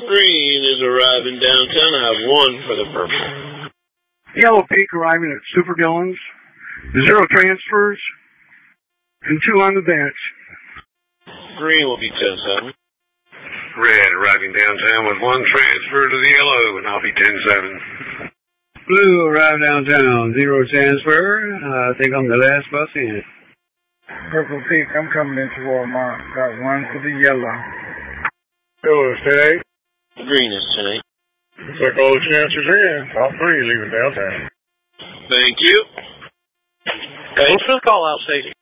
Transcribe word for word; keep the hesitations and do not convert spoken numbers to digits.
Green is arriving downtown. I have one for the purple. Yellow Peak arriving at Super Dillon's. Zero transfers and two on the bench. Green will be ten seven. Red arriving downtown with one transfer to the yellow, and I'll be ten seven. Blue arrived downtown. Zero transfer. Uh, I think I'm the last bus in. Purple Peak, I'm coming into Walmart. Got one for the yellow. Yellow is ten eight. Green is ten eight. Looks like all the chances in. Top three leaving downtown. Thank you. Thanks for the call out, Stacey.